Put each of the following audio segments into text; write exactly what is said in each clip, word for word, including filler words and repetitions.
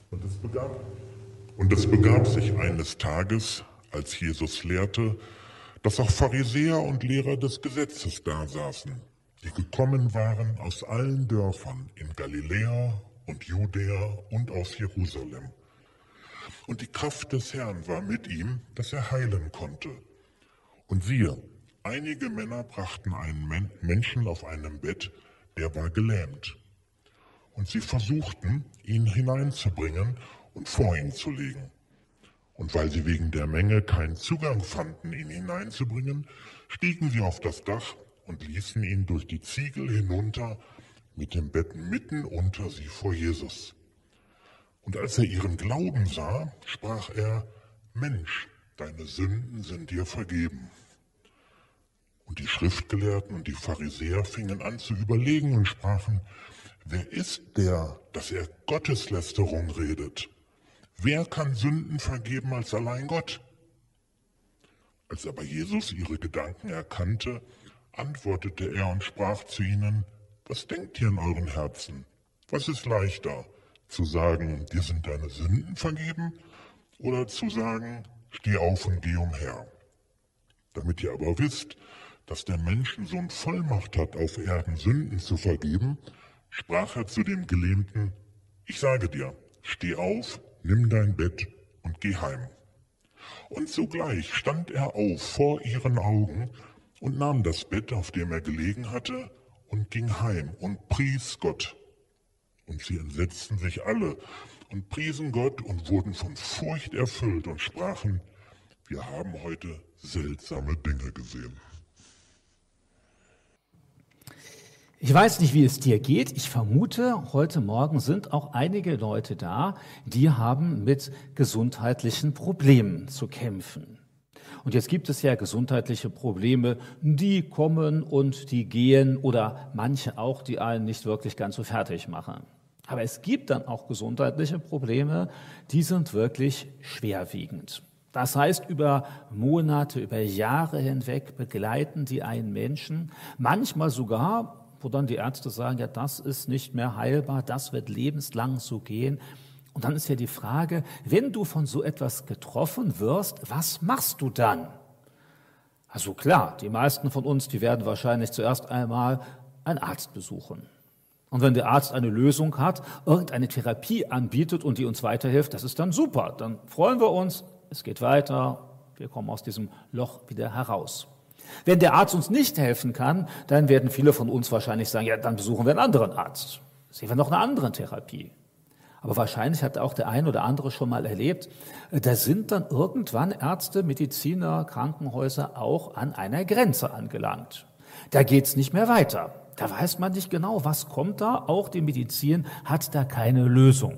Und es begab, und es begab sich eines Tages, als Jesus lehrte, dass auch Pharisäer und Lehrer des Gesetzes da saßen, die gekommen waren aus allen Dörfern in Galiläa und Judäa und aus Jerusalem. Und die Kraft des Herrn war mit ihm, dass er heilen konnte. Und siehe, einige Männer brachten einen Men- Menschen auf einem Bett, der war gelähmt. Und sie versuchten, ihn hineinzubringen und vor ihn zu legen. Und weil sie wegen der Menge keinen Zugang fanden, ihn hineinzubringen, stiegen sie auf das Dach und ließen ihn durch die Ziegel hinunter mit dem Bett mitten unter sie vor Jesus. Und als er ihren Glauben sah, sprach er: Mensch, deine Sünden sind dir vergeben. Und die Schriftgelehrten und die Pharisäer fingen an zu überlegen und sprachen: Wer ist der, dass er Gotteslästerung redet? Wer kann Sünden vergeben als allein Gott? Als aber Jesus ihre Gedanken erkannte, antwortete er und sprach zu ihnen: Was denkt ihr in euren Herzen? Was ist leichter, zu sagen, dir sind deine Sünden vergeben, oder zu sagen, steh auf und geh umher? Damit ihr aber wisst, dass der Menschensohn Vollmacht hat, auf Erden Sünden zu vergeben, sprach er zu dem Gelähmten: Ich sage dir, steh auf, nimm dein Bett und geh heim. Und sogleich stand er auf vor ihren Augen und nahm das Bett, auf dem er gelegen hatte, und ging heim und pries Gott. Und sie entsetzten sich alle und priesen Gott und wurden von Furcht erfüllt und sprachen: Wir haben heute seltsame Dinge gesehen. Ich weiß nicht, wie es dir geht. Ich vermute, heute Morgen sind auch einige Leute da, die haben mit gesundheitlichen Problemen zu kämpfen. Und jetzt gibt es ja gesundheitliche Probleme, die kommen und die gehen, oder manche auch, die einen nicht wirklich ganz so fertig machen. Aber es gibt dann auch gesundheitliche Probleme, die sind wirklich schwerwiegend. Das heißt, über Monate, über Jahre hinweg begleiten die einen Menschen, manchmal sogar, wo dann die Ärzte sagen, ja, das ist nicht mehr heilbar, das wird lebenslang so gehen. Und dann ist ja die Frage, wenn du von so etwas getroffen wirst, was machst du dann? Also klar, die meisten von uns, die werden wahrscheinlich zuerst einmal einen Arzt besuchen. Und wenn der Arzt eine Lösung hat, irgendeine Therapie anbietet und die uns weiterhilft, das ist dann super. Dann freuen wir uns, es geht weiter, wir kommen aus diesem Loch wieder heraus. Wenn der Arzt uns nicht helfen kann, dann werden viele von uns wahrscheinlich sagen, ja, dann besuchen wir einen anderen Arzt. Sehen wir noch eine andere Therapie. Aber wahrscheinlich hat auch der ein oder andere schon mal erlebt, da sind dann irgendwann Ärzte, Mediziner, Krankenhäuser auch an einer Grenze angelangt. Da geht's nicht mehr weiter. Da weiß man nicht genau, was kommt da. Auch die Medizin hat da keine Lösung.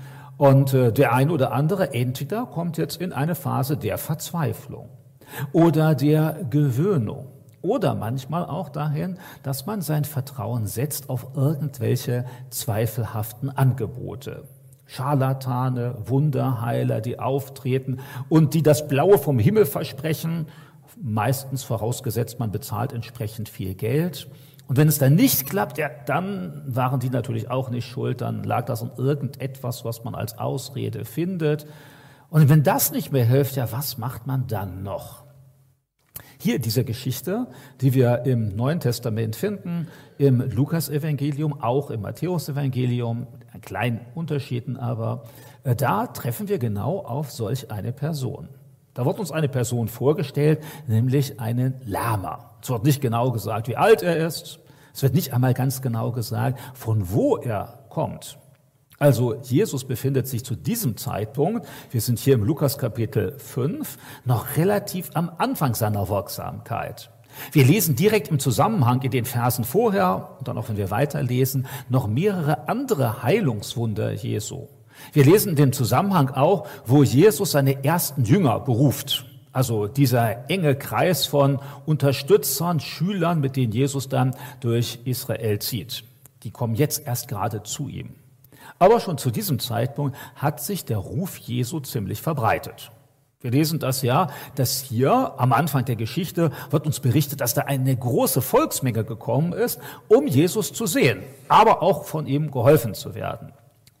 Und äh, der ein oder andere entweder kommt jetzt in eine Phase der Verzweiflung oder der Gewöhnung oder manchmal auch dahin, dass man sein Vertrauen setzt auf irgendwelche zweifelhaften Angebote. Scharlatane, Wunderheiler, die auftreten und die das Blaue vom Himmel versprechen, meistens vorausgesetzt, man bezahlt entsprechend viel Geld. Und wenn es dann nicht klappt, ja, dann waren die natürlich auch nicht schuld, dann lag das an irgendetwas, was man als Ausrede findet. Und wenn das nicht mehr hilft, ja, was macht man dann noch? Hier diese Geschichte, die wir im Neuen Testament finden, im Lukas-Evangelium, auch im Matthäus-Evangelium, an kleinen Unterschieden aber, da treffen wir genau auf solch eine Person. Da wird uns eine Person vorgestellt, nämlich einen Lama. Es wird nicht genau gesagt, wie alt er ist. Es wird nicht einmal ganz genau gesagt, von wo er kommt. Also Jesus befindet sich zu diesem Zeitpunkt, wir sind hier im Lukas Kapitel fünf, noch relativ am Anfang seiner Wirksamkeit. Wir lesen direkt im Zusammenhang in den Versen vorher, und dann auch wenn wir weiterlesen, noch mehrere andere Heilungswunder Jesu. Wir lesen in dem Zusammenhang auch, wo Jesus seine ersten Jünger beruft. Also dieser enge Kreis von Unterstützern, Schülern, mit denen Jesus dann durch Israel zieht. Die kommen jetzt erst gerade zu ihm. Aber schon zu diesem Zeitpunkt hat sich der Ruf Jesu ziemlich verbreitet. Wir lesen das ja, dass hier am Anfang der Geschichte wird uns berichtet, dass da eine große Volksmenge gekommen ist, um Jesus zu sehen, aber auch von ihm geholfen zu werden.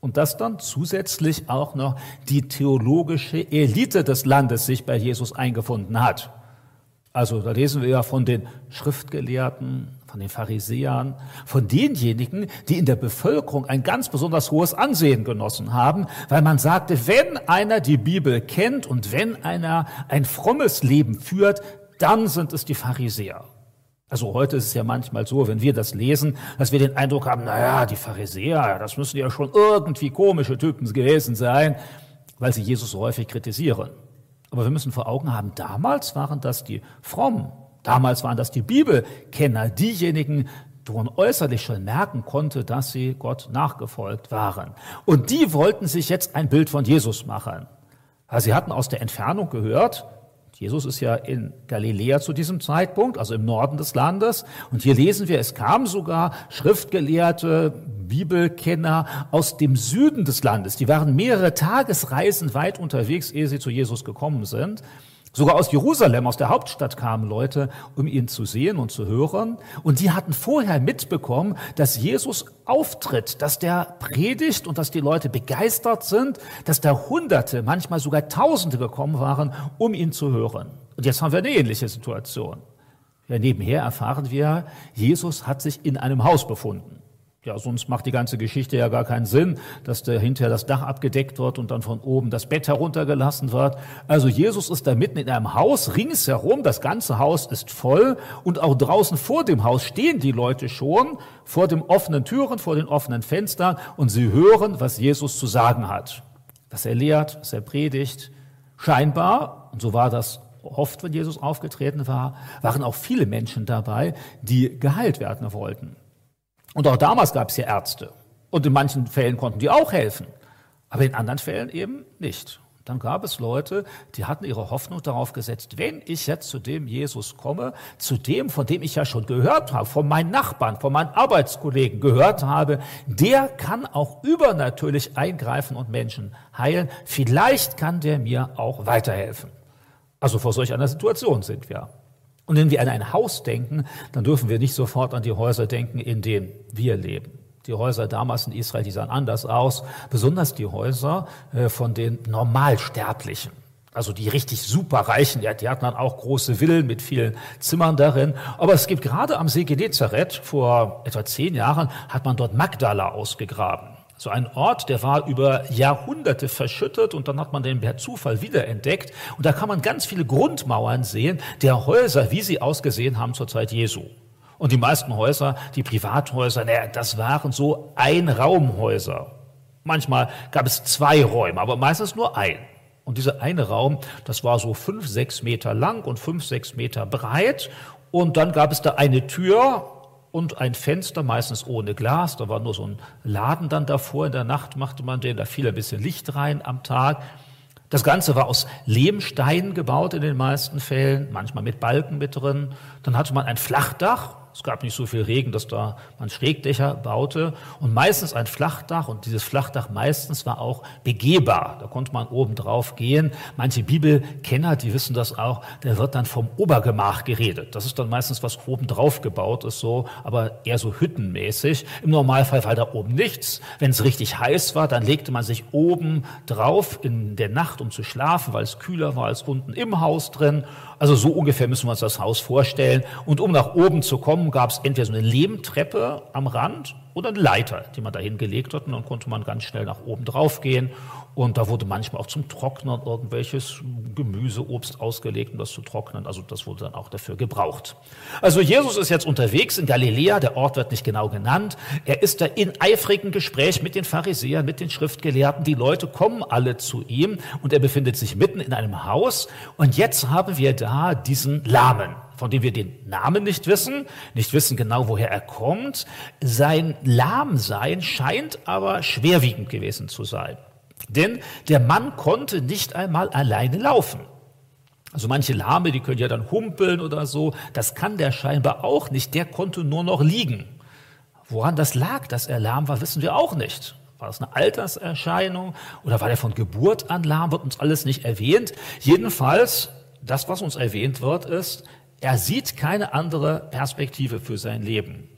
Und dass dann zusätzlich auch noch die theologische Elite des Landes sich bei Jesus eingefunden hat. Also da lesen wir ja von den Schriftgelehrten, von den Pharisäern, von denjenigen, die in der Bevölkerung ein ganz besonders hohes Ansehen genossen haben, weil man sagte, wenn einer die Bibel kennt und wenn einer ein frommes Leben führt, dann sind es die Pharisäer. Also heute ist es ja manchmal so, wenn wir das lesen, dass wir den Eindruck haben, naja, die Pharisäer, das müssen ja schon irgendwie komische Typen gewesen sein, weil sie Jesus so häufig kritisieren. Aber wir müssen vor Augen haben, damals waren das die Frommen, damals waren das die Bibelkenner, diejenigen, wo man äußerlich schon merken konnte, dass sie Gott nachgefolgt waren. Und die wollten sich jetzt ein Bild von Jesus machen. Also sie hatten aus der Entfernung gehört, Jesus ist ja in Galiläa zu diesem Zeitpunkt, also im Norden des Landes. Und hier lesen wir, es kamen sogar Schriftgelehrte, Bibelkenner aus dem Süden des Landes. Die waren mehrere Tagesreisen weit unterwegs, ehe sie zu Jesus gekommen sind. Sogar aus Jerusalem, aus der Hauptstadt, kamen Leute, um ihn zu sehen und zu hören. Und die hatten vorher mitbekommen, dass Jesus auftritt, dass der predigt und dass die Leute begeistert sind, dass da Hunderte, manchmal sogar Tausende gekommen waren, um ihn zu hören. Und jetzt haben wir eine ähnliche Situation. Ja, nebenher erfahren wir, Jesus hat sich in einem Haus befunden. Ja, sonst macht die ganze Geschichte ja gar keinen Sinn, dass da hinterher das Dach abgedeckt wird und dann von oben das Bett heruntergelassen wird. Also Jesus ist da mitten in einem Haus, ringsherum, das ganze Haus ist voll und auch draußen vor dem Haus stehen die Leute schon, vor den offenen Türen, vor den offenen Fenstern und sie hören, was Jesus zu sagen hat. Was er lehrt, was er predigt. Scheinbar, und so war das oft, wenn Jesus aufgetreten war, waren auch viele Menschen dabei, die geheilt werden wollten. Und auch damals gab es ja Ärzte. Und in manchen Fällen konnten die auch helfen. Aber in anderen Fällen eben nicht. Dann gab es Leute, die hatten ihre Hoffnung darauf gesetzt, wenn ich jetzt zu dem Jesus komme, zu dem, von dem ich ja schon gehört habe, von meinen Nachbarn, von meinen Arbeitskollegen gehört habe, der kann auch übernatürlich eingreifen und Menschen heilen. Vielleicht kann der mir auch weiterhelfen. Also vor solch einer Situation sind wir. Und wenn wir an ein Haus denken, dann dürfen wir nicht sofort an die Häuser denken, in denen wir leben. Die Häuser damals in Israel, die sahen anders aus, besonders die Häuser von den Normalsterblichen. Also die richtig superreichen, ja, die hatten dann auch große Villen mit vielen Zimmern darin. Aber es gibt gerade am See Genezareth, vor etwa zehn Jahren, hat man dort Magdala ausgegraben. So ein Ort, der war über Jahrhunderte verschüttet und dann hat man den per Zufall wiederentdeckt. Und da kann man ganz viele Grundmauern sehen, der Häuser, wie sie ausgesehen haben zur Zeit Jesu. Und die meisten Häuser, die Privathäuser, naja, das waren so Einraumhäuser. Manchmal gab es zwei Räume, aber meistens nur ein. Und dieser eine Raum, das war so fünf, sechs Meter lang und fünf, sechs Meter breit. Und dann gab es da eine Tür und ein Fenster, meistens ohne Glas. Da war nur so ein Laden dann davor. In der Nacht machte man den, da fiel ein bisschen Licht rein am Tag. Das Ganze war aus Lehmsteinen gebaut in den meisten Fällen, manchmal mit Balken mit drin. Dann hatte man ein Flachdach. Es gab nicht so viel Regen, dass da man Schrägdächer baute und meistens ein Flachdach und dieses Flachdach meistens war auch begehbar. Da konnte man oben drauf gehen. Manche Bibelkenner, die wissen das auch, da wird dann vom Obergemach geredet. Das ist dann meistens was oben drauf gebaut ist so, aber eher so hüttenmäßig. Im Normalfall war da oben nichts. Wenn es richtig heiß war, dann legte man sich oben drauf in der Nacht, um zu schlafen, weil es kühler war als unten im Haus drin. Also so ungefähr müssen wir uns das Haus vorstellen. Und um nach oben zu kommen, gab es entweder so eine Lehmtreppe am Rand oder eine Leiter, die man da hingelegt hat. Und dann konnte man ganz schnell nach oben drauf gehen. Und da wurde manchmal auch zum Trocknen irgendwelches Gemüse, Obst ausgelegt, um das zu trocknen. Also das wurde dann auch dafür gebraucht. Also Jesus ist jetzt unterwegs in Galiläa. Der Ort wird nicht genau genannt. Er ist da in eifrigem Gespräch mit den Pharisäern, mit den Schriftgelehrten. Die Leute kommen alle zu ihm und er befindet sich mitten in einem Haus. Und jetzt haben wir da diesen Lahmen, von dem wir den Namen nicht wissen, nicht wissen genau, woher er kommt. Sein Lahmsein scheint aber schwerwiegend gewesen zu sein. Denn der Mann konnte nicht einmal alleine laufen. Also manche Lahme, die können ja dann humpeln oder so. Das kann der scheinbar auch nicht. Der konnte nur noch liegen. Woran das lag, dass er lahm war, wissen wir auch nicht. War das eine Alterserscheinung oder war der von Geburt an lahm? Wird uns alles nicht erwähnt. Jedenfalls, das, was uns erwähnt wird, ist, er sieht keine andere Perspektive für sein Leben.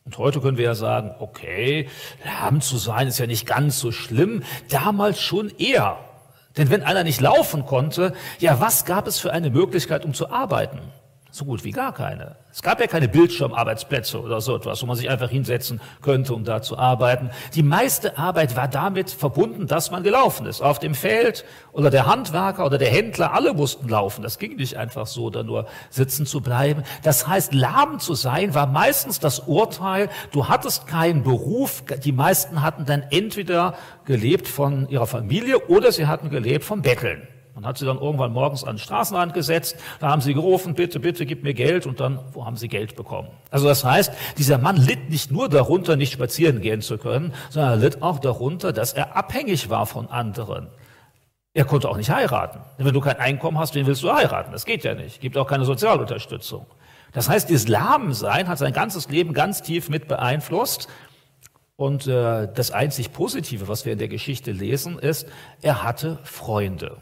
Und heute können wir ja sagen, okay, lahm zu sein ist ja nicht ganz so schlimm, damals schon eher. Denn wenn einer nicht laufen konnte, ja, was gab es für eine Möglichkeit, um zu arbeiten? So gut wie gar keine. Es gab ja keine Bildschirmarbeitsplätze oder so etwas, wo man sich einfach hinsetzen könnte, um da zu arbeiten. Die meiste Arbeit war damit verbunden, dass man gelaufen ist. Auf dem Feld oder der Handwerker oder der Händler, alle mussten laufen. Das ging nicht einfach so, da nur sitzen zu bleiben. Das heißt, lahm zu sein war meistens das Urteil, du hattest keinen Beruf. Die meisten hatten dann entweder gelebt von ihrer Familie oder sie hatten gelebt vom Betteln. Man hat sie dann irgendwann morgens an den Straßenrand gesetzt, da haben sie gerufen, bitte, bitte, gib mir Geld, und dann, wo haben sie Geld bekommen? Also das heißt, dieser Mann litt nicht nur darunter, nicht spazieren gehen zu können, sondern er litt auch darunter, dass er abhängig war von anderen. Er konnte auch nicht heiraten. Denn wenn du kein Einkommen hast, wen willst du heiraten? Das geht ja nicht. Gibt auch keine Sozialunterstützung. Das heißt, dieses Lahmsein hat sein ganzes Leben ganz tief mit beeinflusst. Und äh, das einzig Positive, was wir in der Geschichte lesen, ist, er hatte Freunde.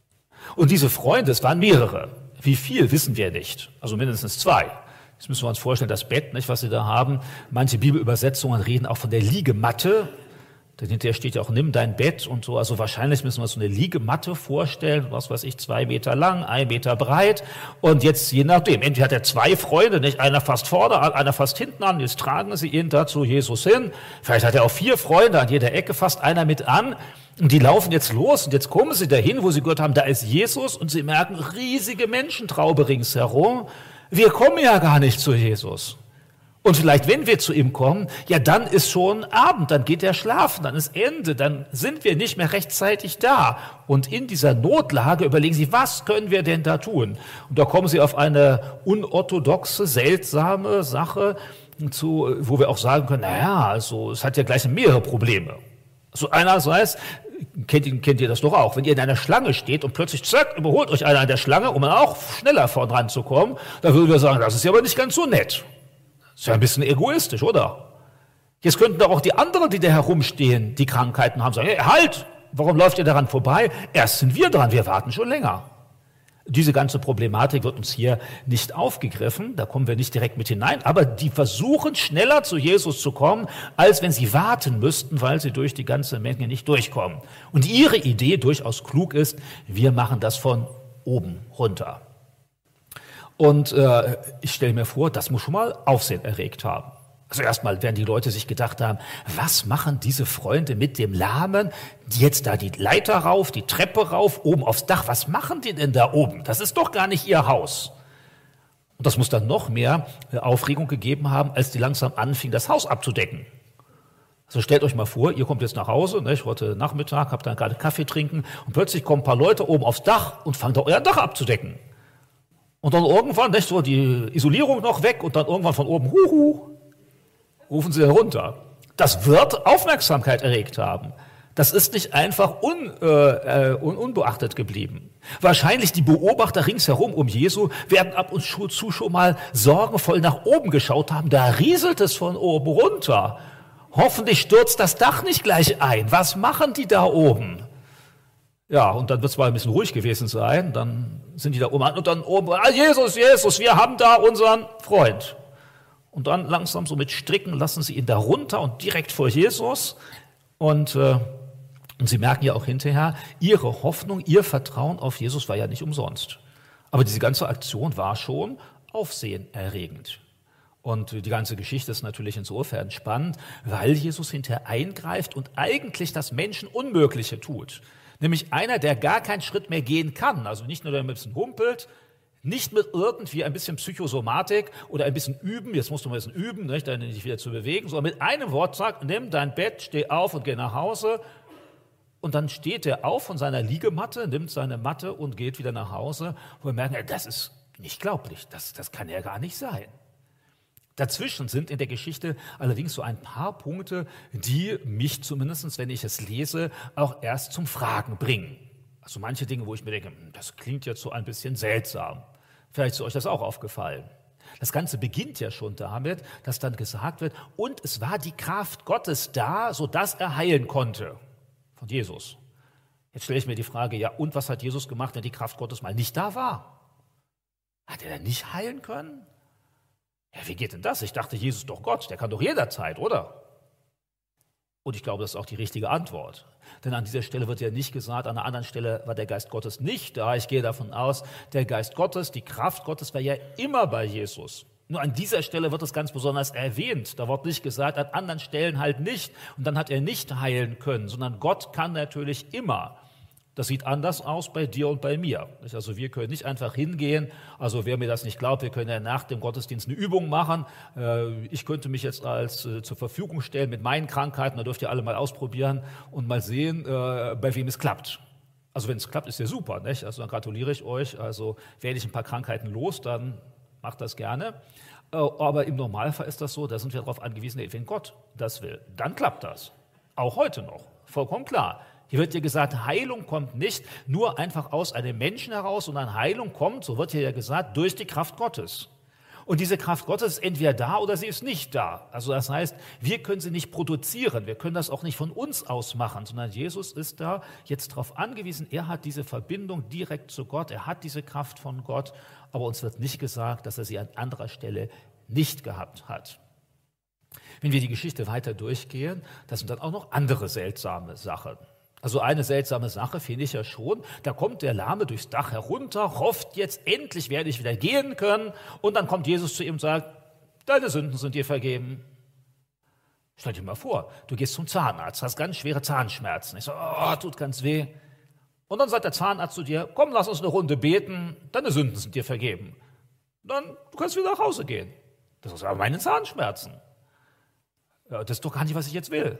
Und diese Freunde, es waren mehrere. Wie viel, wissen wir nicht. Also mindestens zwei. Jetzt müssen wir uns vorstellen, das Bett, nicht, was sie da haben. Manche Bibelübersetzungen reden auch von der Liegematte. Denn hinterher steht ja auch, nimm dein Bett und so. Also wahrscheinlich müssen wir uns so eine Liegematte vorstellen, was weiß ich, zwei Meter lang, ein Meter breit. Und jetzt je nachdem, entweder hat er zwei Freunde, nicht, einer fast vorne, einer fast hinten an, jetzt tragen sie ihn da zu Jesus hin. Vielleicht hat er auch vier Freunde, an jeder Ecke fasst einer mit an. Und die laufen jetzt los und jetzt kommen sie dahin, wo sie gehört haben, da ist Jesus, und sie merken riesige Menschentraube ringsherum. Wir kommen ja gar nicht zu Jesus. Und vielleicht, wenn wir zu ihm kommen, ja, dann ist schon Abend, dann geht er schlafen, dann ist Ende, dann sind wir nicht mehr rechtzeitig da. Und in dieser Notlage überlegen sie, was können wir denn da tun? Und da kommen sie auf eine unorthodoxe, seltsame Sache zu, wo wir auch sagen können, naja, also es hat ja gleich mehrere Probleme. So einerseits, kennt ihr, kennt ihr das doch auch, wenn ihr in einer Schlange steht und plötzlich, zack, überholt euch einer an der Schlange, um dann auch schneller vorn ranzukommen, dann würden wir sagen, das ist ja aber nicht ganz so nett. Das ist ja ein bisschen egoistisch, oder? Jetzt könnten doch auch die anderen, die da herumstehen, die Krankheiten haben, sagen, hey, halt, warum läuft ihr daran vorbei? Erst sind wir dran, wir warten schon länger. Diese ganze Problematik wird uns hier nicht aufgegriffen, da kommen wir nicht direkt mit hinein, aber die versuchen schneller zu Jesus zu kommen, als wenn sie warten müssten, weil sie durch die ganze Menge nicht durchkommen. Und ihre Idee durchaus klug ist, wir machen das von oben runter. Und äh, ich stelle mir vor, das muss schon mal Aufsehen erregt haben. Also erstmal werden die Leute sich gedacht haben, was machen diese Freunde mit dem Lahmen, die jetzt da die Leiter rauf, die Treppe rauf, oben aufs Dach, was machen die denn da oben? Das ist doch gar nicht ihr Haus. Und das muss dann noch mehr Aufregung gegeben haben, als die langsam anfingen, das Haus abzudecken. Also stellt euch mal vor, ihr kommt jetzt nach Hause, nicht, heute Nachmittag, habt dann gerade Kaffee trinken und plötzlich kommen ein paar Leute oben aufs Dach und fangen da euer Dach abzudecken. Und dann irgendwann, nicht, so die Isolierung noch weg und dann irgendwann von oben, huhu, rufen sie herunter. Das wird Aufmerksamkeit erregt haben. Das ist nicht einfach un, äh, un, unbeachtet geblieben. Wahrscheinlich die Beobachter ringsherum um Jesu werden ab und zu schon mal sorgenvoll nach oben geschaut haben. Da rieselt es von oben runter. Hoffentlich stürzt das Dach nicht gleich ein. Was machen die da oben? Ja, und dann wird es mal ein bisschen ruhig gewesen sein. Dann sind die da oben an und dann oben, ah, Jesus, Jesus, wir haben da unseren Freund. Und dann langsam so mit Stricken lassen sie ihn da runter und direkt vor Jesus. Und, äh, und sie merken ja auch hinterher, ihre Hoffnung, ihr Vertrauen auf Jesus war ja nicht umsonst. Aber diese ganze Aktion war schon aufsehenerregend. Und die ganze Geschichte ist natürlich insofern spannend, weil Jesus hinterher eingreift und eigentlich das Menschen Unmögliche tut. Nämlich einer, der gar keinen Schritt mehr gehen kann. Also nicht nur, der ein bisschen humpelt, nicht mit irgendwie ein bisschen Psychosomatik oder ein bisschen üben, jetzt musst du mal ein bisschen üben, nicht, dann dich wieder zu bewegen, sondern mit einem Wort sagt, nimm dein Bett, steh auf und geh nach Hause. Und dann steht er auf von seiner Liegematte, nimmt seine Matte und geht wieder nach Hause. Und wir merken, das ist nicht glaublich, das, das kann ja gar nicht sein. Dazwischen sind in der Geschichte allerdings so ein paar Punkte, die mich zumindest, wenn ich es lese, auch erst zum Fragen bringen. Also manche Dinge, wo ich mir denke, das klingt jetzt so ein bisschen seltsam. Vielleicht ist euch das auch aufgefallen. Das Ganze beginnt ja schon damit, dass dann gesagt wird, und es war die Kraft Gottes da, sodass er heilen konnte. Von Jesus. Jetzt stelle ich mir die Frage, ja, und was hat Jesus gemacht, wenn die Kraft Gottes mal nicht da war? Hat er dann nicht heilen können? Ja, wie geht denn das? Ich dachte, Jesus ist doch Gott, der kann doch jederzeit, oder? Und ich glaube, das ist auch die richtige Antwort. Denn an dieser Stelle wird ja nicht gesagt, an einer anderen Stelle war der Geist Gottes nicht da. Ich gehe davon aus, der Geist Gottes, die Kraft Gottes war ja immer bei Jesus. Nur an dieser Stelle wird es ganz besonders erwähnt. Da wird nicht gesagt, an anderen Stellen halt nicht. Und dann hat er nicht heilen können, sondern Gott kann natürlich immer. Das sieht anders aus bei dir und bei mir. Also wir können nicht einfach hingehen. Also wer mir das nicht glaubt, wir können ja nach dem Gottesdienst eine Übung machen. Ich könnte mich jetzt als zur Verfügung stellen mit meinen Krankheiten. Da dürft ihr alle mal ausprobieren und mal sehen, bei wem es klappt. Also wenn es klappt, ist ja super, nicht? Also dann gratuliere ich euch. Also werde ich ein paar Krankheiten los, dann macht das gerne. Aber im Normalfall ist das so, da sind wir darauf angewiesen, wenn Gott das will, dann klappt das. Auch heute noch, vollkommen klar. Hier wird ja gesagt, Heilung kommt nicht nur einfach aus einem Menschen heraus, sondern Heilung kommt, so wird hier ja gesagt, durch die Kraft Gottes. Und diese Kraft Gottes ist entweder da oder sie ist nicht da. Also das heißt, wir können sie nicht produzieren, wir können das auch nicht von uns aus machen, sondern Jesus ist da jetzt darauf angewiesen, er hat diese Verbindung direkt zu Gott, er hat diese Kraft von Gott, aber uns wird nicht gesagt, dass er sie an anderer Stelle nicht gehabt hat. Wenn wir die Geschichte weiter durchgehen, das sind dann auch noch andere seltsame Sachen. Also eine seltsame Sache finde ich ja schon, da kommt der Lahme durchs Dach herunter, hofft jetzt, endlich werde ich wieder gehen können und dann kommt Jesus zu ihm und sagt, deine Sünden sind dir vergeben. Stell dir mal vor, du gehst zum Zahnarzt, hast ganz schwere Zahnschmerzen. Ich so, oh, tut ganz weh. Und dann sagt der Zahnarzt zu dir, komm, lass uns eine Runde beten, deine Sünden sind dir vergeben. Dann du kannst wieder nach Hause gehen. Das ist aber meine Zahnschmerzen. Ja, das ist doch gar nicht, was ich jetzt will.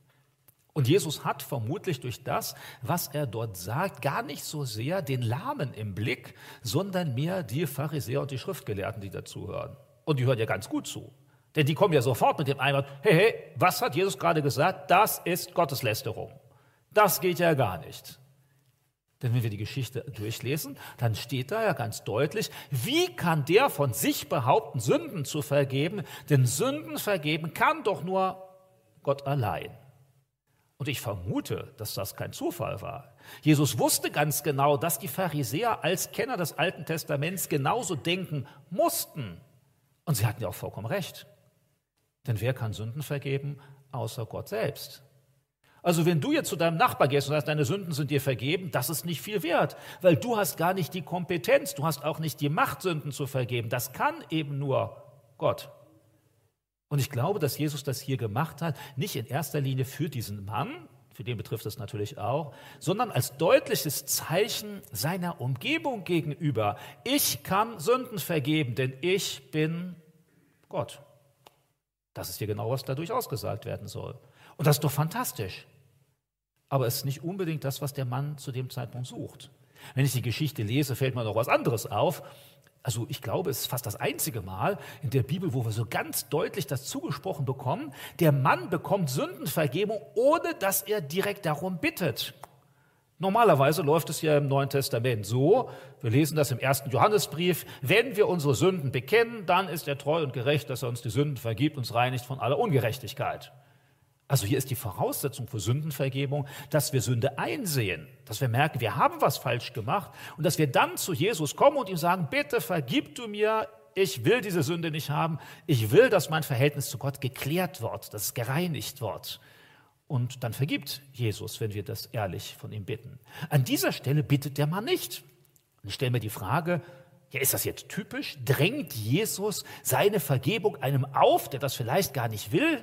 Und Jesus hat vermutlich durch das, was er dort sagt, gar nicht so sehr den Lahmen im Blick, sondern mehr die Pharisäer und die Schriftgelehrten, die dazuhören. Und die hören ja ganz gut zu. Denn die kommen ja sofort mit dem Einwand, hey, hey, was hat Jesus gerade gesagt? Das ist Gotteslästerung. Das geht ja gar nicht. Denn wenn wir die Geschichte durchlesen, dann steht da ja ganz deutlich, wie kann der von sich behaupten, Sünden zu vergeben? Denn Sünden vergeben kann doch nur Gott allein. Und ich vermute, dass das kein Zufall war. Jesus wusste ganz genau, dass die Pharisäer als Kenner des Alten Testaments genauso denken mussten. Und sie hatten ja auch vollkommen recht. Denn wer kann Sünden vergeben, außer Gott selbst? Also wenn du jetzt zu deinem Nachbar gehst und sagst, deine Sünden sind dir vergeben, das ist nicht viel wert, weil du hast gar nicht die Kompetenz, du hast auch nicht die Macht, Sünden zu vergeben. Das kann eben nur Gott. Und ich glaube, dass Jesus das hier gemacht hat, nicht in erster Linie für diesen Mann, für den betrifft es natürlich auch, sondern als deutliches Zeichen seiner Umgebung gegenüber. Ich kann Sünden vergeben, denn ich bin Gott. Das ist hier genau, was dadurch ausgesagt werden soll. Und das ist doch fantastisch. Aber es ist nicht unbedingt das, was der Mann zu dem Zeitpunkt sucht. Wenn ich die Geschichte lese, fällt mir noch was anderes auf. Also ich glaube, es ist fast das einzige Mal in der Bibel, wo wir so ganz deutlich das zugesprochen bekommen, der Mann bekommt Sündenvergebung, ohne dass er direkt darum bittet. Normalerweise läuft es ja im Neuen Testament so, wir lesen das im ersten Johannesbrief, wenn wir unsere Sünden bekennen, dann ist er treu und gerecht, dass er uns die Sünden vergibt, uns reinigt von aller Ungerechtigkeit. Also hier ist die Voraussetzung für Sündenvergebung, dass wir Sünde einsehen, dass wir merken, wir haben was falsch gemacht und dass wir dann zu Jesus kommen und ihm sagen, bitte vergib du mir, ich will diese Sünde nicht haben, ich will, dass mein Verhältnis zu Gott geklärt wird, dass es gereinigt wird. Und dann vergibt Jesus, wenn wir das ehrlich von ihm bitten. An dieser Stelle bittet der Mann nicht. Und ich stelle mir die Frage, ja, ist das jetzt typisch? Drängt Jesus seine Vergebung einem auf, der das vielleicht gar nicht will?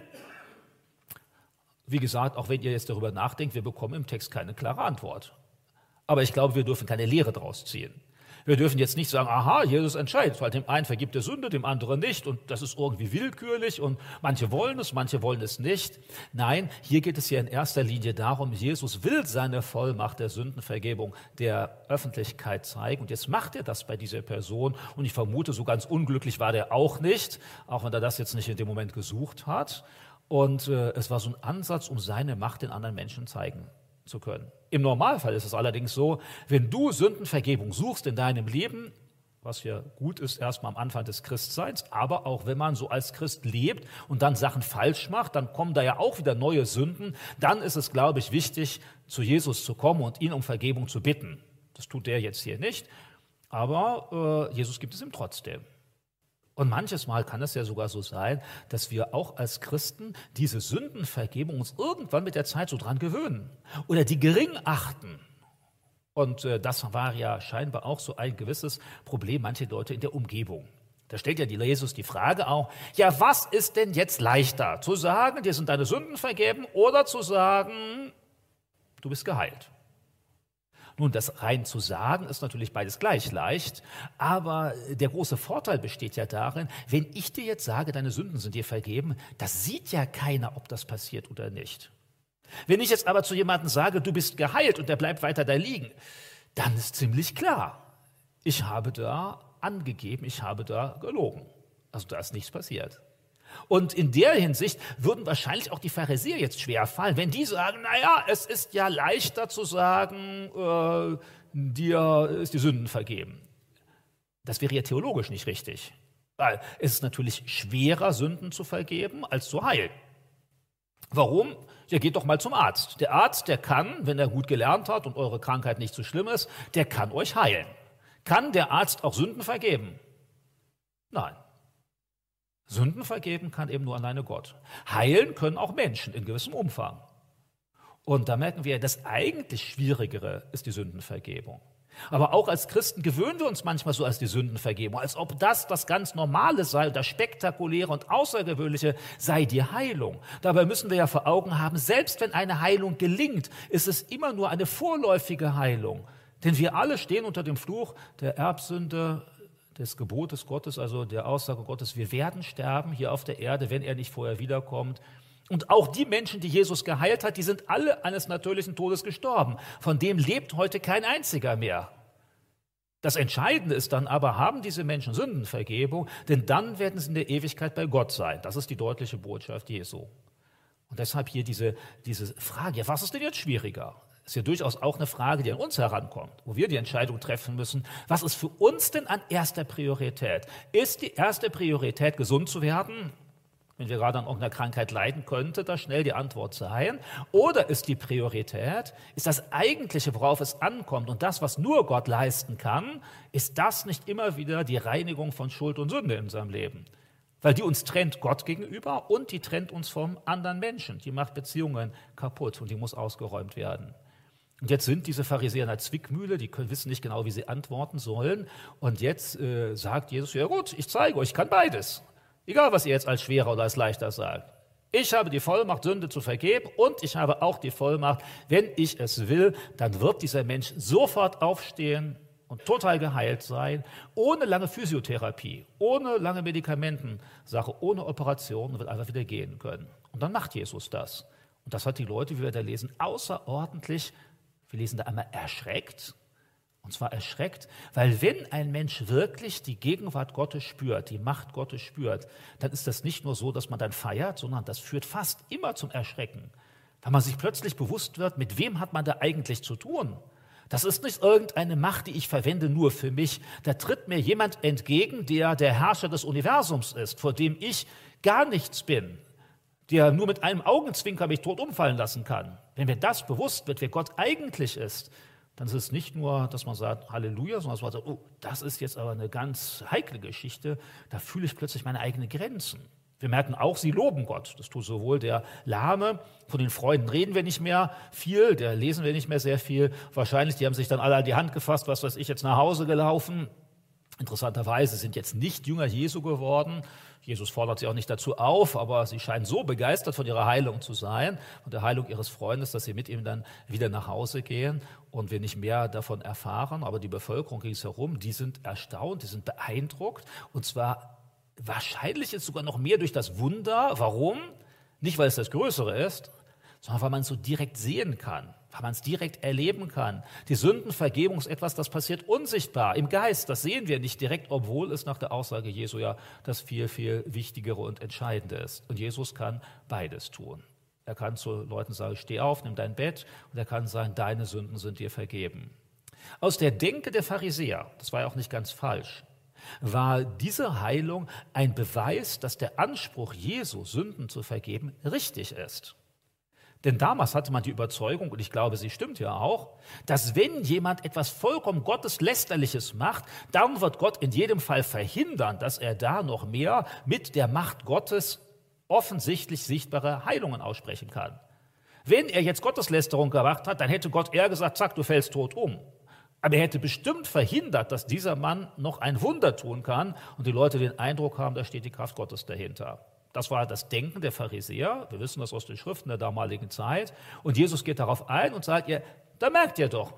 Wie gesagt, auch wenn ihr jetzt darüber nachdenkt, wir bekommen im Text keine klare Antwort. Aber ich glaube, wir dürfen keine Lehre daraus ziehen. Wir dürfen jetzt nicht sagen, aha, Jesus entscheidet, weil dem einen vergibt er Sünde, dem anderen nicht und das ist irgendwie willkürlich und manche wollen es, manche wollen es nicht. Nein, hier geht es ja in erster Linie darum, Jesus will seine Vollmacht der Sündenvergebung der Öffentlichkeit zeigen und jetzt macht er das bei dieser Person und ich vermute, so ganz unglücklich war der auch nicht, auch wenn er das jetzt nicht in dem Moment gesucht hat. Und äh, es war so ein Ansatz, um seine Macht den anderen Menschen zeigen zu können. Im Normalfall ist es allerdings so, wenn du Sündenvergebung suchst in deinem Leben, was ja gut ist erstmal am Anfang des Christseins, aber auch wenn man so als Christ lebt und dann Sachen falsch macht, dann kommen da ja auch wieder neue Sünden, dann ist es, glaube ich, wichtig, zu Jesus zu kommen und ihn um Vergebung zu bitten. Das tut der jetzt hier nicht, aber äh, Jesus gibt es ihm trotzdem. Und manches Mal kann es ja sogar so sein, dass wir auch als Christen diese Sündenvergebung uns irgendwann mit der Zeit so dran gewöhnen oder die gering achten. Und äh, das war ja scheinbar auch so ein gewisses Problem mancher Leute in der Umgebung. Da stellt ja Jesus die Frage auch, ja, was ist denn jetzt leichter? Zu sagen, dir sind deine Sünden vergeben oder zu sagen, du bist geheilt? Nun, das rein zu sagen ist natürlich beides gleich leicht, aber der große Vorteil besteht ja darin, wenn ich dir jetzt sage, deine Sünden sind dir vergeben, das sieht ja keiner, ob das passiert oder nicht. Wenn ich jetzt aber zu jemandem sage, du bist geheilt und der bleibt weiter da liegen, dann ist ziemlich klar, ich habe da angegeben, ich habe da gelogen. Also da ist nichts passiert. Und in der Hinsicht würden wahrscheinlich auch die Pharisäer jetzt schwer fallen, wenn die sagen, naja, es ist ja leichter zu sagen, äh, dir ist die Sünden vergeben. Das wäre ja theologisch nicht richtig. Weil es ist natürlich schwerer, Sünden zu vergeben, als zu heilen. Warum? Ja, geht doch mal zum Arzt. Der Arzt, der kann, wenn er gut gelernt hat und eure Krankheit nicht so schlimm ist, der kann euch heilen. Kann der Arzt auch Sünden vergeben? Nein. Sünden vergeben kann eben nur alleine Gott. Heilen können auch Menschen in gewissem Umfang. Und da merken wir, das eigentlich Schwierigere ist die Sündenvergebung. Aber auch als Christen gewöhnen wir uns manchmal so als die Sündenvergebung, als ob das das ganz Normale sei und das Spektakuläre und Außergewöhnliche sei die Heilung. Dabei müssen wir ja vor Augen haben, selbst wenn eine Heilung gelingt, ist es immer nur eine vorläufige Heilung. Denn wir alle stehen unter dem Fluch der Erbsünde, des Gebotes Gottes, also der Aussage Gottes, wir werden sterben hier auf der Erde, wenn er nicht vorher wiederkommt. Und auch die Menschen, die Jesus geheilt hat, die sind alle eines natürlichen Todes gestorben. Von dem lebt heute kein einziger mehr. Das Entscheidende ist dann aber, haben diese Menschen Sündenvergebung, denn dann werden sie in der Ewigkeit bei Gott sein. Das ist die deutliche Botschaft Jesu. Und deshalb hier diese, diese Frage, ja, was ist denn jetzt schwieriger? Das ist ja durchaus auch eine Frage, die an uns herankommt, wo wir die Entscheidung treffen müssen. Was ist für uns denn an erster Priorität? Ist die erste Priorität, gesund zu werden? Wenn wir gerade an irgendeiner Krankheit leiden, könnte da schnell die Antwort sein. Oder ist die Priorität, ist das Eigentliche, worauf es ankommt und das, was nur Gott leisten kann, ist das nicht immer wieder die Reinigung von Schuld und Sünde in unserem Leben? Weil die uns trennt Gott gegenüber und die trennt uns vom anderen Menschen. Die macht Beziehungen kaputt und die muss ausgeräumt werden. Und jetzt sind diese Pharisäer in der Zwickmühle, die können, wissen nicht genau, wie sie antworten sollen. Und jetzt äh, sagt Jesus, ja gut, ich zeige euch, ich kann beides. Egal, was ihr jetzt als schwerer oder als leichter sagt. Ich habe die Vollmacht, Sünde zu vergeben und ich habe auch die Vollmacht, wenn ich es will, dann wird dieser Mensch sofort aufstehen und total geheilt sein, ohne lange Physiotherapie, ohne lange Medikamentensache, ohne Operation und wird einfach wieder gehen können. Und dann macht Jesus das. Und das hat die Leute, wie wir da lesen, außerordentlich, wir lesen da einmal erschreckt. Und zwar erschreckt, weil wenn ein Mensch wirklich die Gegenwart Gottes spürt, die Macht Gottes spürt, dann ist das nicht nur so, dass man dann feiert, sondern das führt fast immer zum Erschrecken. Weil man sich plötzlich bewusst wird, mit wem hat man da eigentlich zu tun? Das ist nicht irgendeine Macht, die ich verwende nur für mich. Da tritt mir jemand entgegen, der der Herrscher des Universums ist, vor dem ich gar nichts bin, der nur mit einem Augenzwinker mich tot umfallen lassen kann. Wenn mir das bewusst wird, wer Gott eigentlich ist, dann ist es nicht nur, dass man sagt Halleluja, sondern dass man sagt, oh, das ist jetzt aber eine ganz heikle Geschichte, da fühle ich plötzlich meine eigenen Grenzen. Wir merken auch, sie loben Gott. Das tut sowohl der Lahme, von den Freunden reden wir nicht mehr viel, der lesen wir nicht mehr sehr viel. Wahrscheinlich, die haben sich dann alle an die Hand gefasst, was weiß ich, jetzt nach Hause gelaufen. Interessanterweise sind jetzt nicht Jünger Jesu geworden. Jesus fordert sie auch nicht dazu auf, aber sie scheinen so begeistert von ihrer Heilung zu sein und der Heilung ihres Freundes, dass sie mit ihm dann wieder nach Hause gehen und wir nicht mehr davon erfahren. Aber die Bevölkerung ringsherum, die sind erstaunt, die sind beeindruckt und zwar wahrscheinlich ist sogar noch mehr durch das Wunder. Warum? Nicht, weil es das Größere ist, sondern weil man es so direkt sehen kann, weil man es direkt erleben kann. Die Sündenvergebung ist etwas, das passiert unsichtbar im Geist. Das sehen wir nicht direkt, obwohl es nach der Aussage Jesu ja das viel, viel Wichtigere und Entscheidende ist. Und Jesus kann beides tun. Er kann zu Leuten sagen, steh auf, nimm dein Bett. Und er kann sagen, deine Sünden sind dir vergeben. Aus der Denke der Pharisäer, das war ja auch nicht ganz falsch, war diese Heilung ein Beweis, dass der Anspruch Jesu, Sünden zu vergeben, richtig ist. Denn damals hatte man die Überzeugung, und ich glaube, sie stimmt ja auch, dass wenn jemand etwas vollkommen Gotteslästerliches macht, dann wird Gott in jedem Fall verhindern, dass er da noch mehr mit der Macht Gottes offensichtlich sichtbare Heilungen aussprechen kann. Wenn er jetzt Gotteslästerung gemacht hat, dann hätte Gott eher gesagt, zack, du fällst tot um. Aber er hätte bestimmt verhindert, dass dieser Mann noch ein Wunder tun kann und die Leute den Eindruck haben, da steht die Kraft Gottes dahinter. Das war das Denken der Pharisäer. Wir wissen das aus den Schriften der damaligen Zeit. Und Jesus geht darauf ein und sagt, ihr, da merkt ihr doch,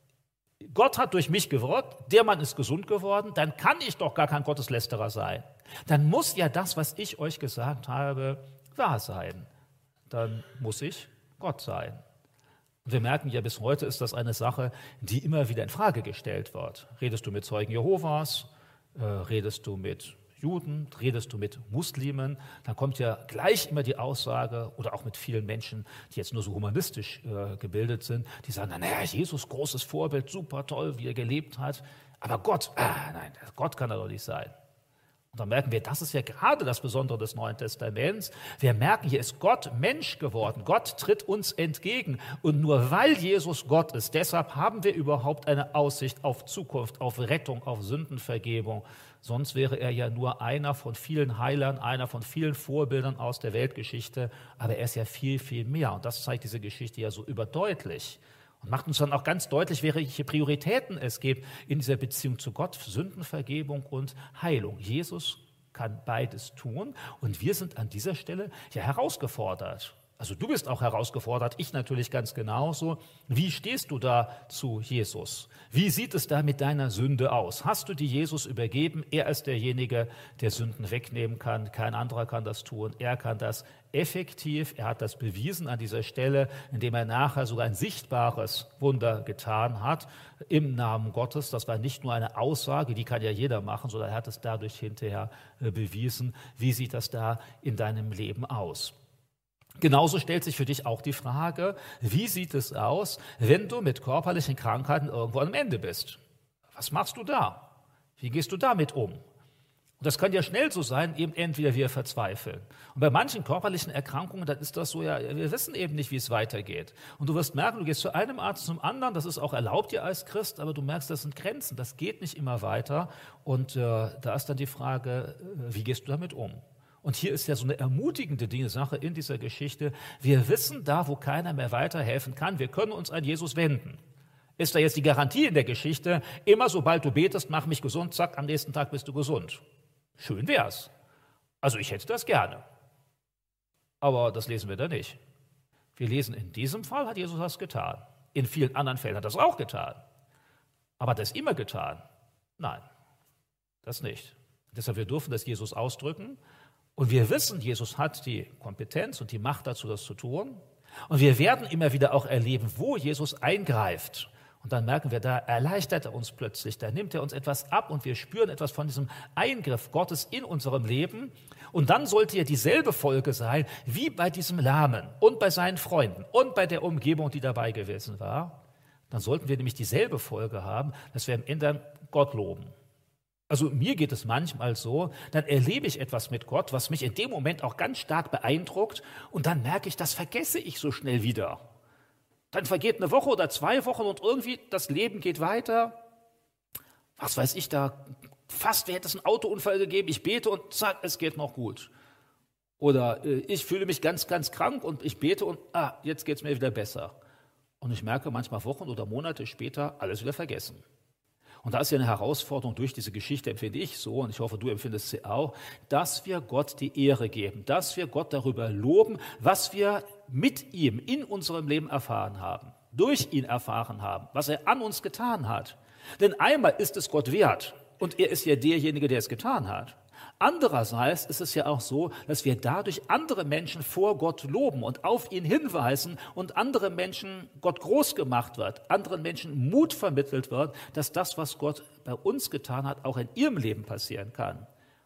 Gott hat durch mich gewirkt, der Mann ist gesund geworden, dann kann ich doch gar kein Gotteslästerer sein. Dann muss ja das, was ich euch gesagt habe, wahr sein. Dann muss ich Gott sein. Und wir merken ja, bis heute ist das eine Sache, die immer wieder in Frage gestellt wird. Redest du mit Zeugen Jehovas, äh, redest du mit Juden, redest du mit Muslimen, dann kommt ja gleich immer die Aussage, oder auch mit vielen Menschen, die jetzt nur so humanistisch äh, gebildet sind, die sagen, naja, Jesus, großes Vorbild, super toll, wie er gelebt hat, aber Gott, ah, nein, Gott kann er doch nicht sein. Und dann merken wir, das ist ja gerade das Besondere des Neuen Testaments. Wir merken, hier ist Gott Mensch geworden. Gott tritt uns entgegen. Und nur weil Jesus Gott ist, deshalb haben wir überhaupt eine Aussicht auf Zukunft, auf Rettung, auf Sündenvergebung. Sonst wäre er ja nur einer von vielen Heilern, einer von vielen Vorbildern aus der Weltgeschichte. Aber er ist ja viel, viel mehr. Und das zeigt diese Geschichte ja so überdeutlich. Und macht uns dann auch ganz deutlich, welche Prioritäten es gibt in dieser Beziehung zu Gott, Sündenvergebung und Heilung. Jesus kann beides tun und wir sind an dieser Stelle ja herausgefordert. Also du bist auch herausgefordert, ich natürlich ganz genauso. Wie stehst du da zu Jesus? Wie sieht es da mit deiner Sünde aus? Hast du die Jesus übergeben? Er ist derjenige, der Sünden wegnehmen kann. Kein anderer kann das tun. Er kann das effektiv. Er hat das bewiesen an dieser Stelle, indem er nachher sogar ein sichtbares Wunder getan hat im Namen Gottes. Das war nicht nur eine Aussage, die kann ja jeder machen, sondern er hat es dadurch hinterher bewiesen. Wie sieht das da in deinem Leben aus? Genauso stellt sich für dich auch die Frage, wie sieht es aus, wenn du mit körperlichen Krankheiten irgendwo am Ende bist? Was machst du da? Wie gehst du damit um? Und das kann ja schnell so sein, eben entweder wir verzweifeln. Und bei manchen körperlichen Erkrankungen, dann ist das so, ja, wir wissen eben nicht, wie es weitergeht. Und du wirst merken, du gehst zu einem Arzt zum anderen, das ist auch erlaubt dir als Christ, aber du merkst, das sind Grenzen, das geht nicht immer weiter. Und äh, da ist dann die Frage, wie gehst du damit um? Und hier ist ja so eine ermutigende Sache in dieser Geschichte. Wir wissen da, wo keiner mehr weiterhelfen kann, wir können uns an Jesus wenden. Ist da jetzt die Garantie in der Geschichte, immer sobald du betest, mach mich gesund, zack, am nächsten Tag bist du gesund. Schön wär's. Also ich hätte das gerne. Aber das lesen wir da nicht. Wir lesen, in diesem Fall hat Jesus das getan. In vielen anderen Fällen hat er das auch getan. Aber hat er es immer getan? Nein, das nicht. Deshalb, wir dürfen das Jesus ausdrücken. Und wir wissen, Jesus hat die Kompetenz und die Macht dazu, das zu tun. Und wir werden immer wieder auch erleben, wo Jesus eingreift. Und dann merken wir, da erleichtert er uns plötzlich, da nimmt er uns etwas ab und wir spüren etwas von diesem Eingriff Gottes in unserem Leben. Und dann sollte ja dieselbe Folge sein, wie bei diesem Lahmen und bei seinen Freunden und bei der Umgebung, die dabei gewesen war. Dann sollten wir nämlich dieselbe Folge haben, dass wir am Ende Gott loben. Also mir geht es manchmal so, dann erlebe ich etwas mit Gott, was mich in dem Moment auch ganz stark beeindruckt und dann merke ich, das vergesse ich so schnell wieder. Dann vergeht eine Woche oder zwei Wochen und irgendwie das Leben geht weiter. Was weiß ich da, fast hätte es einen Autounfall gegeben, ich bete und zack, es geht noch gut. Oder äh, ich fühle mich ganz, ganz krank und ich bete und ah, jetzt geht es mir wieder besser. Und ich merke manchmal Wochen oder Monate später, alles wieder vergessen. Und da ist ja eine Herausforderung durch diese Geschichte, empfinde ich so, und ich hoffe, du empfindest sie auch, dass wir Gott die Ehre geben, dass wir Gott darüber loben, was wir mit ihm in unserem Leben erfahren haben, durch ihn erfahren haben, was er an uns getan hat. Denn einmal ist es Gott wert und er ist ja derjenige, der es getan hat. Andererseits ist es ja auch so, dass wir dadurch andere Menschen vor Gott loben und auf ihn hinweisen und andere Menschen Gott groß gemacht wird, anderen Menschen Mut vermittelt wird, dass das, was Gott bei uns getan hat, auch in ihrem Leben passieren kann.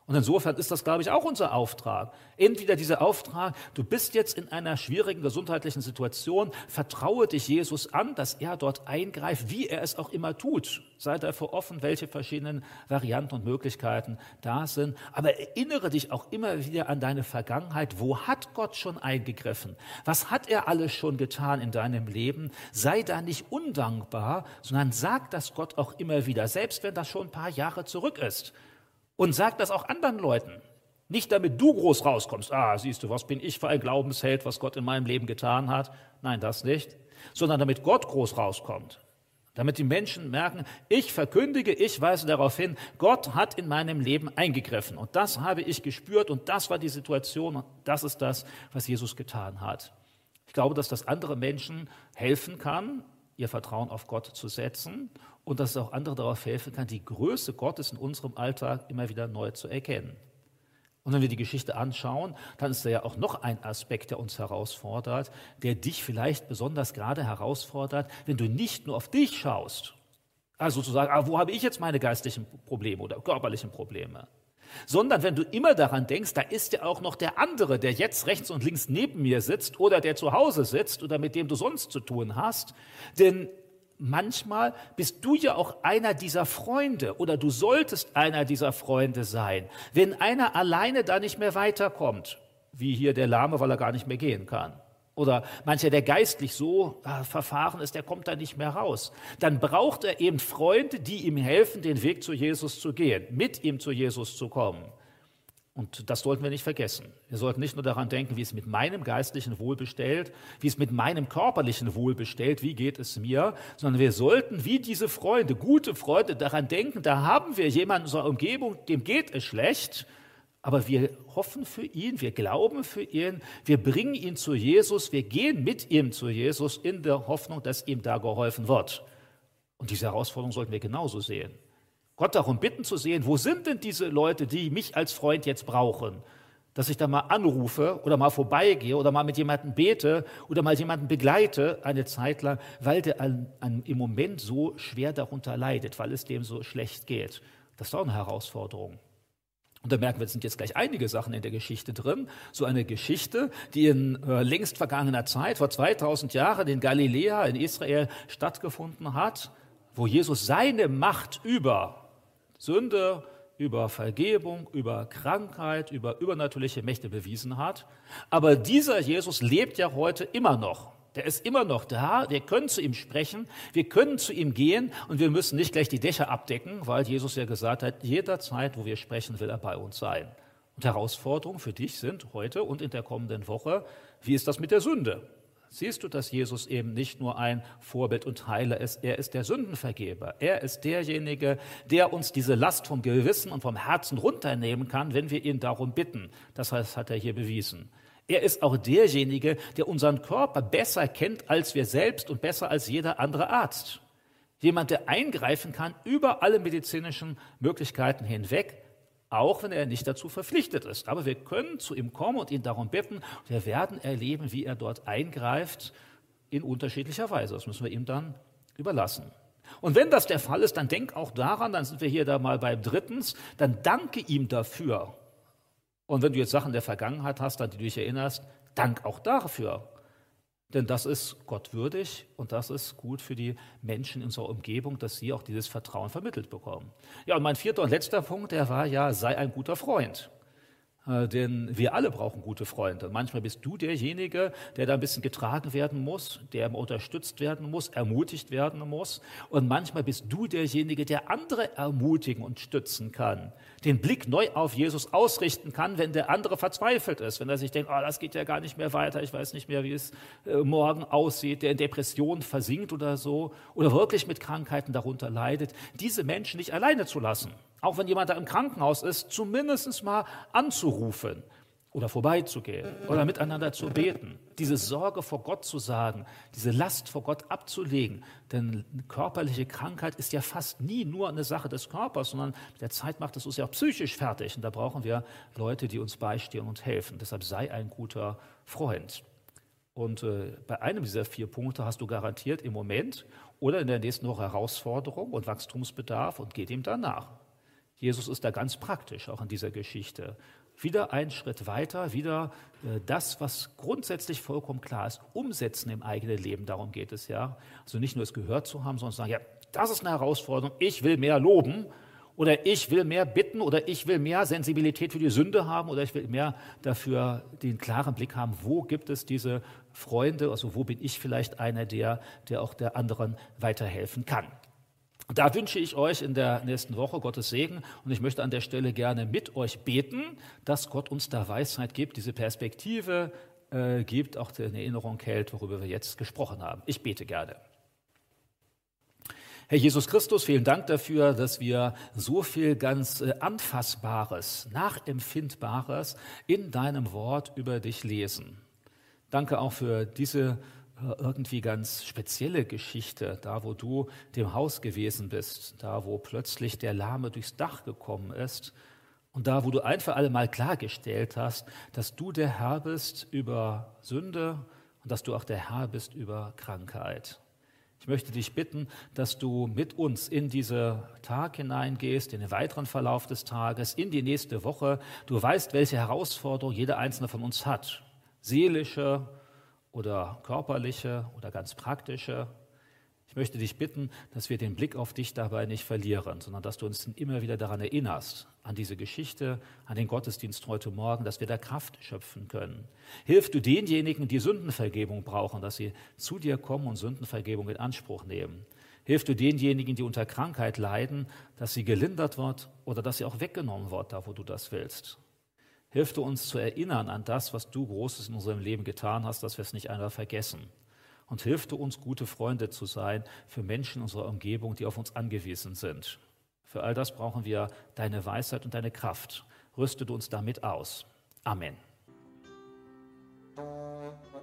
Und insofern ist das, glaube ich, auch unser Auftrag. Entweder dieser Auftrag, du bist jetzt in einer schwierigen gesundheitlichen Situation, vertraue dich Jesus an, dass er dort eingreift, wie er es auch immer tut. Sei dafür offen, welche verschiedenen Varianten und Möglichkeiten da sind. Aber erinnere dich auch immer wieder an deine Vergangenheit. Wo hat Gott schon eingegriffen? Was hat er alles schon getan in deinem Leben? Sei da nicht undankbar, sondern sag das Gott auch immer wieder, selbst wenn das schon ein paar Jahre zurück ist. Und sag das auch anderen Leuten. Nicht damit du groß rauskommst, ah, siehst du, was bin ich für ein Glaubensheld, was Gott in meinem Leben getan hat. Nein, das nicht. Sondern damit Gott groß rauskommt. Damit die Menschen merken, ich verkündige, ich weise darauf hin, Gott hat in meinem Leben eingegriffen. Und das habe ich gespürt und das war die Situation und das ist das, was Jesus getan hat. Ich glaube, dass das andere Menschen helfen kann, ihr Vertrauen auf Gott zu setzen und dass es auch andere darauf helfen kann, die Größe Gottes in unserem Alltag immer wieder neu zu erkennen. Und wenn wir die Geschichte anschauen, dann ist da ja auch noch ein Aspekt, der uns herausfordert, der dich vielleicht besonders gerade herausfordert, wenn du nicht nur auf dich schaust, also zu sagen, ah, wo habe ich jetzt meine geistlichen Probleme oder körperlichen Probleme, sondern wenn du immer daran denkst, da ist ja auch noch der andere, der jetzt rechts und links neben mir sitzt oder der zu Hause sitzt oder mit dem du sonst zu tun hast, denn manchmal bist du ja auch einer dieser Freunde oder du solltest einer dieser Freunde sein. Wenn einer alleine da nicht mehr weiterkommt, wie hier der Lahme, weil er gar nicht mehr gehen kann, oder mancher, der geistlich so äh, verfahren ist, der kommt da nicht mehr raus, dann braucht er eben Freunde, die ihm helfen, den Weg zu Jesus zu gehen, mit ihm zu Jesus zu kommen. Und das sollten wir nicht vergessen. Wir sollten nicht nur daran denken, wie es mit meinem geistlichen Wohl bestellt, wie es mit meinem körperlichen Wohl bestellt, wie geht es mir, sondern wir sollten wie diese Freunde, gute Freunde, daran denken, da haben wir jemanden in unserer Umgebung, dem geht es schlecht, aber wir hoffen für ihn, wir glauben für ihn, wir bringen ihn zu Jesus, wir gehen mit ihm zu Jesus in der Hoffnung, dass ihm da geholfen wird. Und diese Herausforderung sollten wir genauso sehen. Gott darum bitten zu sehen, wo sind denn diese Leute, die mich als Freund jetzt brauchen? Dass ich da mal anrufe oder mal vorbeigehe oder mal mit jemandem bete oder mal jemanden begleite eine Zeit lang, weil der an, an, im Moment so schwer darunter leidet, weil es dem so schlecht geht. Das ist auch eine Herausforderung. Und da merken wir, es sind jetzt gleich einige Sachen in der Geschichte drin. So eine Geschichte, die in äh, längst vergangener Zeit, vor zweitausend Jahren in Galiläa, in Israel stattgefunden hat, wo Jesus seine Macht über Sünde, über Vergebung, über Krankheit, über übernatürliche Mächte bewiesen hat. Aber dieser Jesus lebt ja heute immer noch. Der ist immer noch da, wir können zu ihm sprechen, wir können zu ihm gehen und wir müssen nicht gleich die Dächer abdecken, weil Jesus ja gesagt hat, jederzeit, wo wir sprechen, will er bei uns sein. Und Herausforderungen für dich sind heute und in der kommenden Woche, wie ist das mit der Sünde? Siehst du, dass Jesus eben nicht nur ein Vorbild und Heiler ist, er ist der Sündenvergeber. Er ist derjenige, der uns diese Last vom Gewissen und vom Herzen runternehmen kann, wenn wir ihn darum bitten. Das heißt, hat er hier bewiesen. Er ist auch derjenige, der unseren Körper besser kennt als wir selbst und besser als jeder andere Arzt. Jemand, der eingreifen kann über alle medizinischen Möglichkeiten hinweg, auch wenn er nicht dazu verpflichtet ist. Aber wir können zu ihm kommen und ihn darum bitten. Wir werden erleben, wie er dort eingreift in unterschiedlicher Weise. Das müssen wir ihm dann überlassen. Und wenn das der Fall ist, dann denk auch daran, dann sind wir hier da mal beim Drittens, dann danke ihm dafür. Und wenn du jetzt Sachen der Vergangenheit hast, an die du dich erinnerst, dank auch dafür. Denn das ist Gott würdig und das ist gut für die Menschen in unserer Umgebung, dass sie auch dieses Vertrauen vermittelt bekommen. Ja, und mein vierter und letzter Punkt, der war ja, sei ein guter Freund. Äh, denn wir alle brauchen gute Freunde. Manchmal bist du derjenige, der da ein bisschen getragen werden muss, der unterstützt werden muss, ermutigt werden muss. Und manchmal bist du derjenige, der andere ermutigen und stützen kann, den Blick neu auf Jesus ausrichten kann, wenn der andere verzweifelt ist, wenn er sich denkt, oh, das geht ja gar nicht mehr weiter, ich weiß nicht mehr, wie es äh, morgen aussieht, der in Depression versinkt oder so oder wirklich mit Krankheiten darunter leidet, diese Menschen nicht alleine zu lassen. Auch wenn jemand da im Krankenhaus ist, zumindest mal anzurufen oder vorbeizugehen oder miteinander zu beten. Diese Sorge vor Gott zu sagen, diese Last vor Gott abzulegen. Denn körperliche Krankheit ist ja fast nie nur eine Sache des Körpers, sondern mit der Zeit macht es uns ja auch psychisch fertig. Und da brauchen wir Leute, die uns beistehen und helfen. Deshalb sei ein guter Freund. Und äh, bei einem dieser vier Punkte hast du garantiert im Moment oder in der nächsten Woche Herausforderung und Wachstumsbedarf und geht ihm danach. Jesus ist da ganz praktisch, auch in dieser Geschichte. Wieder einen Schritt weiter, wieder äh, das, was grundsätzlich vollkommen klar ist, umsetzen im eigenen Leben. Darum geht es ja. Also nicht nur es gehört zu haben, sondern sagen, ja, das ist eine Herausforderung, ich will mehr loben oder ich will mehr bitten oder ich will mehr Sensibilität für die Sünde haben oder ich will mehr dafür den klaren Blick haben, wo gibt es diese Freunde, also wo bin ich vielleicht einer, der, der auch der anderen weiterhelfen kann. Da wünsche ich euch in der nächsten Woche Gottes Segen und ich möchte an der Stelle gerne mit euch beten, dass Gott uns da Weisheit gibt, diese Perspektive äh, gibt, auch in Erinnerung hält, worüber wir jetzt gesprochen haben. Ich bete gerne. Herr Jesus Christus, vielen Dank dafür, dass wir so viel ganz äh, Anfassbares, Nachempfindbares in deinem Wort über dich lesen. Danke auch für diese irgendwie ganz spezielle Geschichte, da wo du dem Haus gewesen bist, da wo plötzlich der Lahme durchs Dach gekommen ist und da wo du ein für alle Mal klargestellt hast, dass du der Herr bist über Sünde und dass du auch der Herr bist über Krankheit. Ich möchte dich bitten, dass du mit uns in diesen Tag hineingehst, in den weiteren Verlauf des Tages, in die nächste Woche. Du weißt, welche Herausforderung jeder einzelne von uns hat, seelische oder körperliche oder ganz praktische. Ich möchte dich bitten, dass wir den Blick auf dich dabei nicht verlieren, sondern dass du uns immer wieder daran erinnerst, an diese Geschichte, an den Gottesdienst heute Morgen, dass wir da Kraft schöpfen können. Hilf du denjenigen, die Sündenvergebung brauchen, dass sie zu dir kommen und Sündenvergebung in Anspruch nehmen. Hilf du denjenigen, die unter Krankheit leiden, dass sie gelindert wird oder dass sie auch weggenommen wird, da wo du das willst. Hilf du uns zu erinnern an das, was du Großes in unserem Leben getan hast, dass wir es nicht einmal vergessen. Und hilf du uns, gute Freunde zu sein für Menschen in unserer Umgebung, die auf uns angewiesen sind. Für all das brauchen wir deine Weisheit und deine Kraft. Rüste du uns damit aus. Amen.